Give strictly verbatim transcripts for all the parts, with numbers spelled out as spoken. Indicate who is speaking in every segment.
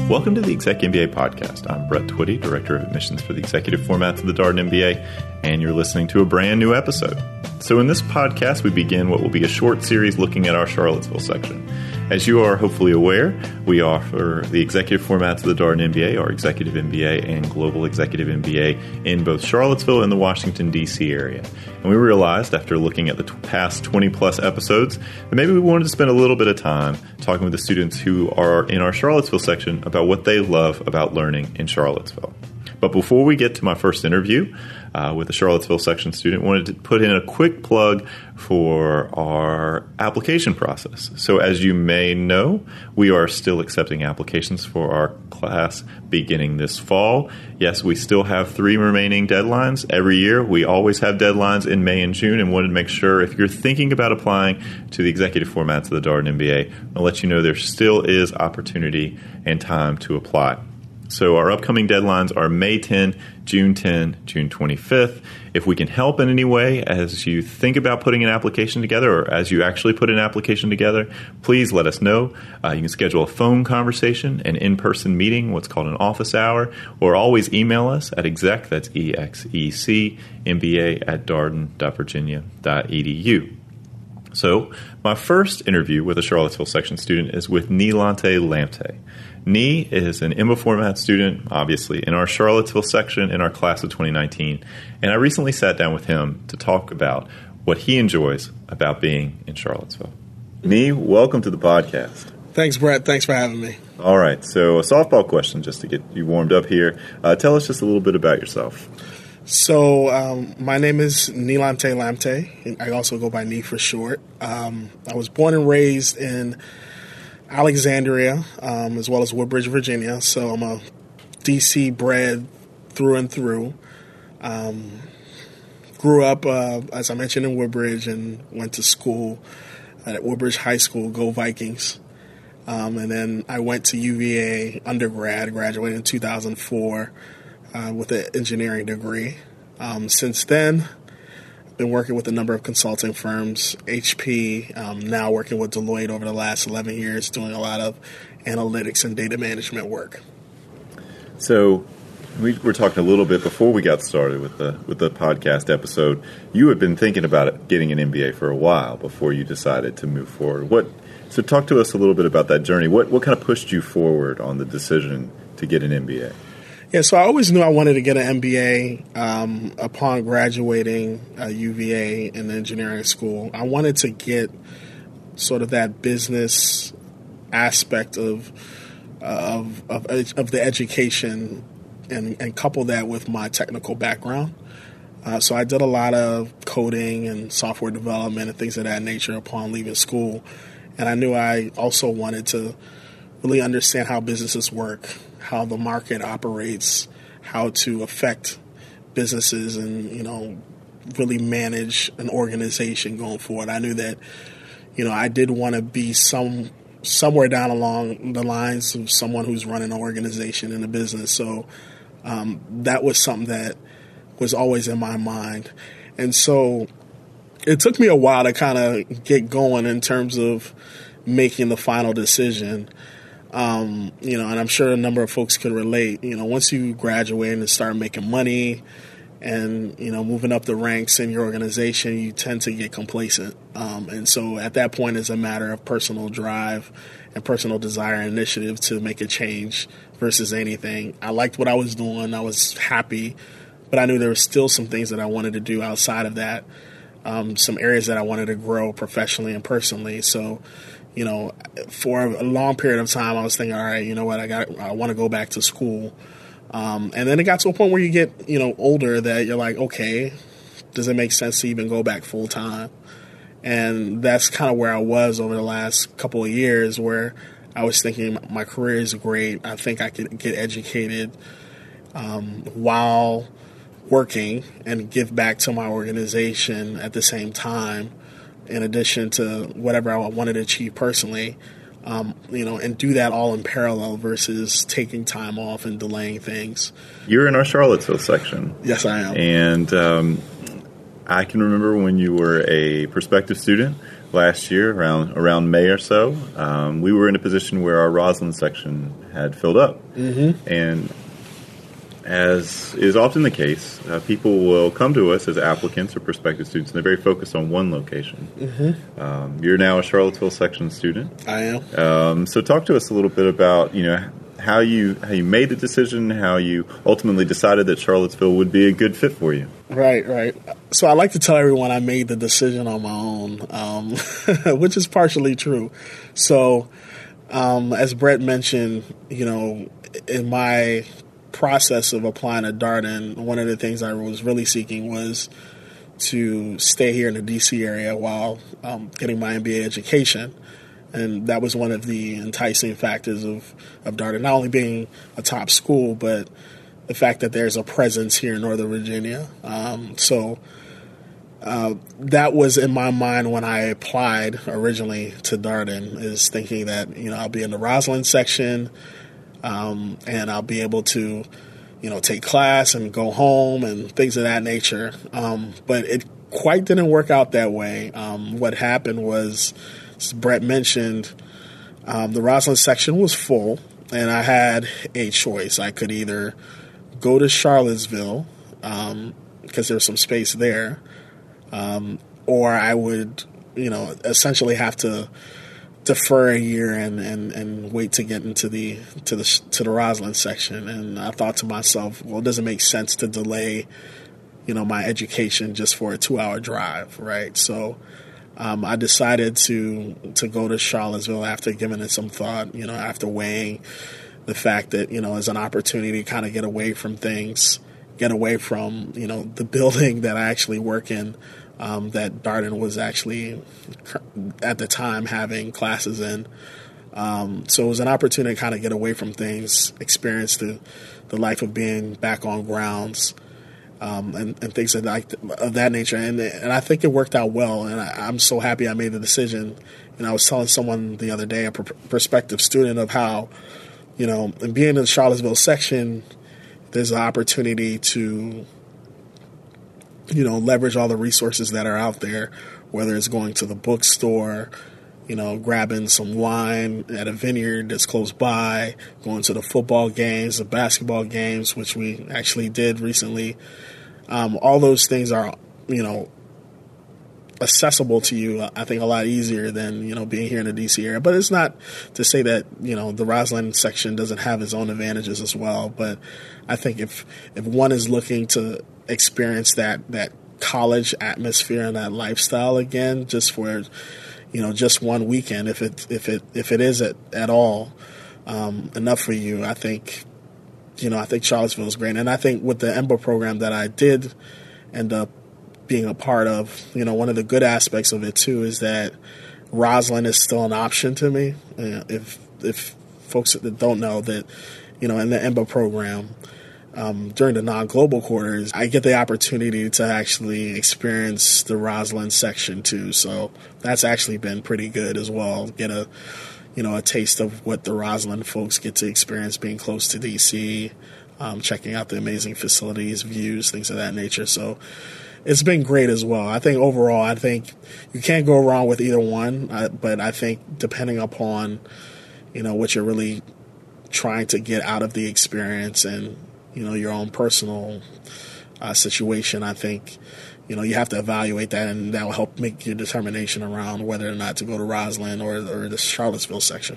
Speaker 1: Welcome to the Exec M B A podcast. I'm Brett Twitty, Director of Admissions for the Executive Formats of the Darden M B A, and you're listening to a brand new episode. So in this podcast, we begin what will be a short series looking at our Charlottesville section. As you are hopefully aware, we offer the Executive Formats of the Darden M B A, our Executive M B A, and Global Executive M B A in both Charlottesville and the Washington, D C area. And we realized after looking at the t- past twenty-plus episodes that maybe we wanted to spend a little bit of time talking with the students who are in our Charlottesville section about what they love about learning in Charlottesville. But before we get to my first interview uh, with a Charlottesville section student, I wanted to put in a quick plug for our application process. So as you may know, we are still accepting applications for our class beginning this fall. Yes, we still have three remaining deadlines. Every year, we always have deadlines in May and June, and wanted to make sure if you're thinking about applying to the Executive Formats of the Darden M B A, I'll let you know there still is opportunity and time to apply. So our upcoming deadlines are May tenth, June tenth, June twenty-fifth. If we can help in any way as you think about putting an application together or as you actually put an application together, please let us know. Uh, you can schedule a phone conversation, an in-person meeting, what's called an office hour, or always email us at exec, that's E X E C, M B A at darden dot virginia dot e d u. So my first interview with a Charlottesville section student is with Nilante Lamte. Nee is an Emma Format student, obviously, in our Charlottesville section in our class of twenty nineteen, and I recently sat down with him to talk about what he enjoys about being in Charlottesville. Nee, welcome to the podcast.
Speaker 2: Thanks, Brett. Thanks for having me.
Speaker 1: All right, so a softball question just to get you warmed up here. Uh, tell us just a little bit about yourself.
Speaker 2: So um, my name is Nilante Lamte, and I also go by Nee for short. Um, I was born and raised in Alexandria, um, as well as Woodbridge, Virginia. So I'm a D C bred through and through. Um, grew up, uh, as I mentioned, in Woodbridge and went to school at Woodbridge High School, Go Vikings. Um, and then I went to U V A undergrad, graduated in two thousand four uh, with an engineering degree. Um, since then, been working with a number of consulting firms, H P, um, now working with Deloitte over the last eleven years, doing a lot of analytics and data management work.
Speaker 1: So we were talking a little bit before we got started with the with the podcast episode. You had been thinking about it, getting an M B A for a while before you decided to move forward. What? So talk to us a little bit about that journey. What what kind of pushed you forward on the decision to get an M B A?
Speaker 2: Yeah, so I always knew I wanted to get an M B A um, upon graduating uh, U V A in engineering school. I wanted to get sort of that business aspect of of of, of the education and, and couple that with my technical background. Uh, so I did a lot of coding and software development and things of that nature upon leaving school. And I knew I also wanted to really understand how businesses work, how the market operates, how to affect businesses and, you know, really manage an organization going forward. I knew that, you know, I did want to be some somewhere down along the lines of someone who's running an organization in a business. So um, that was something that was always in my mind. And so it took me a while to kind of get going in terms of making the final decision. Um, you know, and I'm sure a number of folks could relate. You know, once you graduate and start making money and, you know, moving up the ranks in your organization, you tend to get complacent. Um, and so at that point, it's a matter of personal drive and personal desire and initiative to make a change versus anything. I liked what I was doing. I was happy, but I knew there were still some things that I wanted to do outside of that, um, some areas that I wanted to grow professionally and personally. So, you know, for a long period of time, I was thinking, all right, you know what, I got, I want to go back to school. Um, and then it got to a point where you get, you know, older that you're like, okay, does it make sense to even go back full time? And that's kind of where I was over the last couple of years, where I was thinking my career is great. I think I could get educated um, while working and give back to my organization at the same time, in addition to whatever I wanted to achieve personally, um, you know, and do that all in parallel versus taking time off and delaying things.
Speaker 1: You're in our Charlottesville section.
Speaker 2: Yes, I am.
Speaker 1: And um, I can remember when you were a prospective student last year, around around May or so. Um, we were in a position where our Roslyn section had filled up. Mm-hmm. And as is often the case, uh, people will come to us as applicants or prospective students, and they're very focused on one location. Mm-hmm. Um, you're now a Charlottesville section student.
Speaker 2: I am.
Speaker 1: Um, so talk to us a little bit about, you know, how you how you made the decision, how you ultimately decided that Charlottesville would be a good fit for you.
Speaker 2: Right, right. So I like to tell everyone I made the decision on my own, um, which is partially true. So um, as Brett mentioned, you know, in my process of applying to Darden, one of the things I was really seeking was to stay here in the D C area while um, getting my M B A education. And that was one of the enticing factors of, of Darden, not only being a top school, but the fact that there's a presence here in Northern Virginia. Um, so uh, that was in my mind when I applied originally to Darden, is thinking that, you know, I'll be in the Roslyn section, um, and I'll be able to, you know, take class and go home and things of that nature. Um, but it quite didn't work out that way. Um, what happened was, as Brett mentioned, um, the Roslyn section was full, and I had a choice. I could either go to Charlottesville, um, because there's some space there, um, or I would, you know, essentially have to defer a year and, and, and wait to get into the to the to the Roslyn section. And I thought to myself, well, it doesn't make sense to delay, you know, my education just for a two-hour drive, right? So Um, I decided to to go to Charlottesville after giving it some thought, you know, after weighing the fact that, you know, as an opportunity to kind of get away from things, get away from, you know, the building that I actually work in, um, that Darden was actually at the time having classes in. Um, so it was an opportunity to kind of get away from things, experience the, the life of being back on grounds. Um, and, and things of, like, of that nature. And and I think it worked out well, and I, I'm so happy I made the decision. And I was telling someone the other day, a pr- prospective student, of how, you know, in being in the Charlottesville section, there's an opportunity to, you know, leverage all the resources that are out there, whether it's going to the bookstore, you know, grabbing some wine at a vineyard that's close by, going to the football games, the basketball games, which we actually did recently. Um, all those things are, you know, accessible to you, I think, a lot easier than, you know, being here in the D C area. But it's not to say that, you know, the Roslyn section doesn't have its own advantages as well. But I think if if one is looking to experience that that college atmosphere and that lifestyle again, just for, you know, just one weekend, if it if it if it is at, at all um, enough for you, I think, you know, I think Charlottesville is great. And I think with the E M B A program that I did end up being a part of, you know, one of the good aspects of it too is that Roslyn is still an option to me. Uh, if if folks that don't know that, you know, in the E M B A program, Um, during the non-global quarters, I get the opportunity to actually experience the Roslyn section too. So that's actually been pretty good as well. Get a, you know, a taste of what the Roslyn folks get to experience being close to D C, um, checking out the amazing facilities, views, things of that nature. So it's been great as well. I think overall, I think you can't go wrong with either one. I, but I think depending upon, you know, what you're really trying to get out of the experience and, you know, your own personal uh, situation, I think, you know, you have to evaluate that, and that will help make your determination around whether or not to go to Roslyn or, or the Charlottesville section.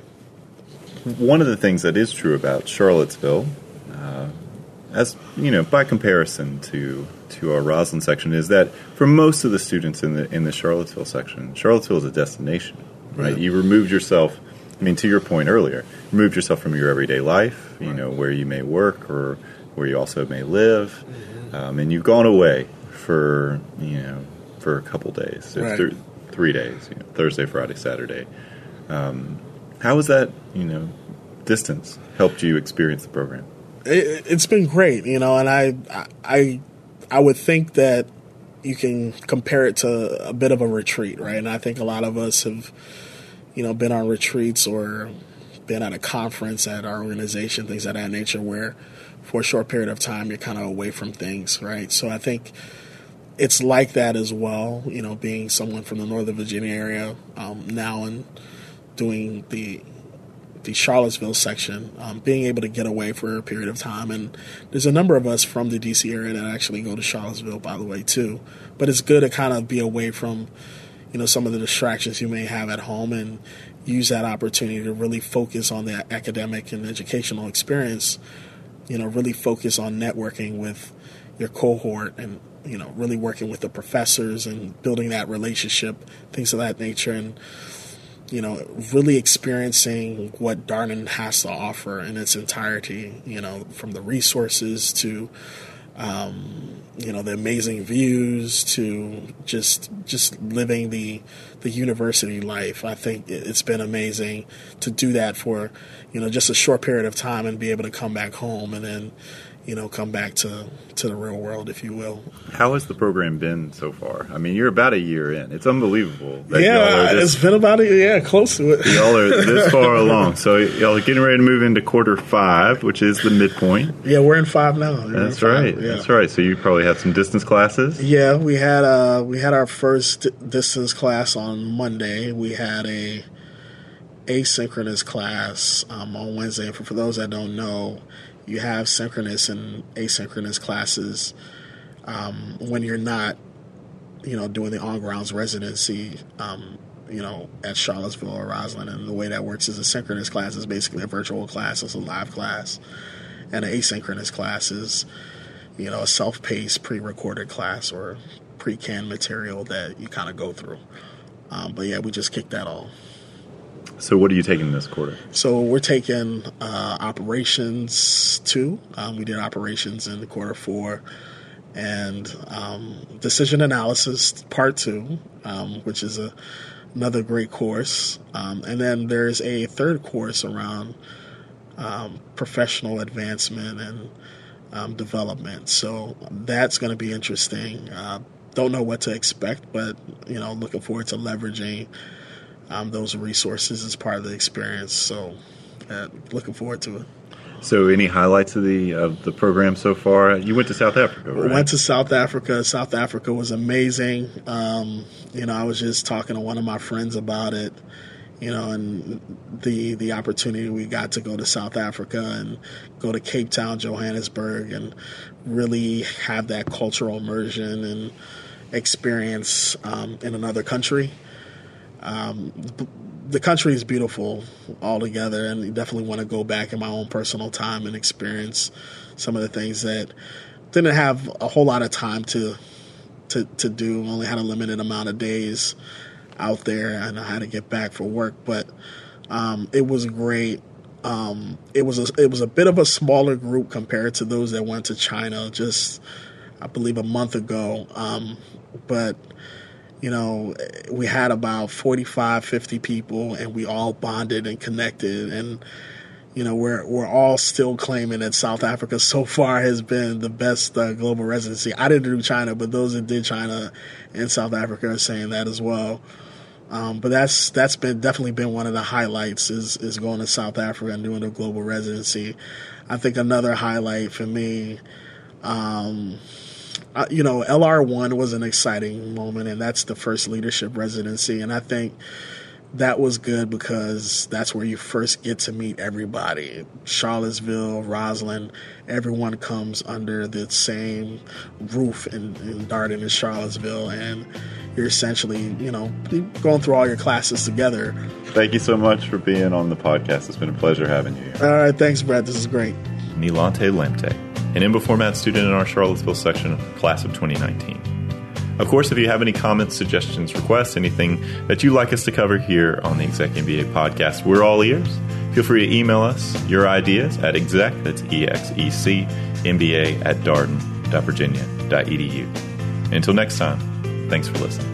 Speaker 1: One of the things that is true about Charlottesville, uh, as you know, by comparison to to our Roslyn section, is that for most of the students in the in the Charlottesville section, Charlottesville is a destination, right? right. You removed yourself. I mean, to your point earlier, removed yourself from your everyday life, you right. know, where you may work or where you also may live, mm-hmm. um, and you've gone away for, you know, for a couple days,
Speaker 2: right.
Speaker 1: th- three days, you know, Thursday, Friday, Saturday. Um, how has that, you know, distance helped you experience the program?
Speaker 2: It, it's been great, you know, and I, I, I would think that you can compare it to a bit of a retreat, right? And I think a lot of us have, you know, been on retreats or been at a conference at our organization, things of that nature, where for a short period of time you're kind of away from things, right? So I think it's like that as well, you know, being someone from the Northern Virginia area um, now and doing the the Charlottesville section, um, being able to get away for a period of time. And there's a number of us from the D C area that actually go to Charlottesville, by the way, too. But it's good to kind of be away from, you know, some of the distractions you may have at home and use that opportunity to really focus on the academic and educational experience, you know, really focus on networking with your cohort and, you know, really working with the professors and building that relationship, things of that nature. And, you know, really experiencing what Darden has to offer in its entirety, you know, from the resources to, um, you know, the amazing views to just just living the the university life. I think it's been amazing to do that for, you know, just a short period of time and be able to come back home and then, you know, come back to, to the real world, if you will.
Speaker 1: How has the program been so far? I mean, you're about a year in. It's unbelievable. That
Speaker 2: yeah,
Speaker 1: y'all are this,
Speaker 2: it's been about a year, yeah, close to it.
Speaker 1: Y'all are this far along. So y'all are getting ready to move into quarter five, which is the midpoint.
Speaker 2: Yeah, we're in five now. We're
Speaker 1: That's
Speaker 2: five,
Speaker 1: right.
Speaker 2: yeah.
Speaker 1: That's right. So you probably have some distance classes?
Speaker 2: Yeah, we had uh, we had our first distance class on Monday. We had a asynchronous class um, on Wednesday. And for, for those that don't know, you have synchronous and asynchronous classes um, when you're not, you know, doing the on-grounds residency, um, you know, at Charlottesville or Roslyn. And the way that works is a synchronous class is basically a virtual class. It's a live class. And an asynchronous class is, you know, a self-paced, pre-recorded class or pre-canned material that you kind of go through. Um, but, yeah, we just kicked that off.
Speaker 1: So what are you taking this quarter?
Speaker 2: So we're taking uh, operations two. Um, we did operations in the quarter four, and um, decision analysis part two, um, which is a, another great course. Um, and then there's a third course around um, professional advancement and um, development. So that's going to be interesting. Uh, don't know what to expect, but you know, looking forward to leveraging Um, those resources as part of the experience. So, uh, looking forward to it.
Speaker 1: So, any highlights of the of the program so far? You went to South Africa, right?
Speaker 2: I went to South Africa. South Africa was amazing. Um, you know, I was just talking to one of my friends about it. You know, and the the opportunity we got to go to South Africa and go to Cape Town, Johannesburg, and really have that cultural immersion and experience um, in another country. Um, the country is beautiful altogether, and you definitely want to go back in my own personal time and experience some of the things that didn't have a whole lot of time to to, to do. Only had a limited amount of days out there, and I had to get back for work. But um, it was great. Um, it was a, it was a bit of a smaller group compared to those that went to China just, I believe, a month ago. Um, but You know, we had about forty-five, fifty people, and we all bonded and connected. And, you know, we're we're all still claiming that South Africa so far has been the best uh, global residency. I didn't do China, but those that did China and South Africa are saying that as well. Um, but that's that's been definitely been one of the highlights is is going to South Africa and doing a global residency. I think another highlight for me, um, Uh, you know, L R one was an exciting moment, and that's the first leadership residency. And I think that was good because that's where you first get to meet everybody. Charlottesville, Roslyn, everyone comes under the same roof in, in Darden and Charlottesville, and you're essentially, you know, going through all your classes together.
Speaker 1: Thank you so much for being on the podcast. It's been a pleasure having you here.
Speaker 2: All right, thanks, Brett. This is great.
Speaker 1: Nilante Lemte, an InfoFormat student in our Charlottesville section, class of twenty nineteen. Of course, if you have any comments, suggestions, requests, anything that you'd like us to cover here on the Exec M B A podcast, we're all ears. Feel free to email us your ideas at exec, that's E X E C, M B A at darden dot virginia dot E D U. And until next time, thanks for listening.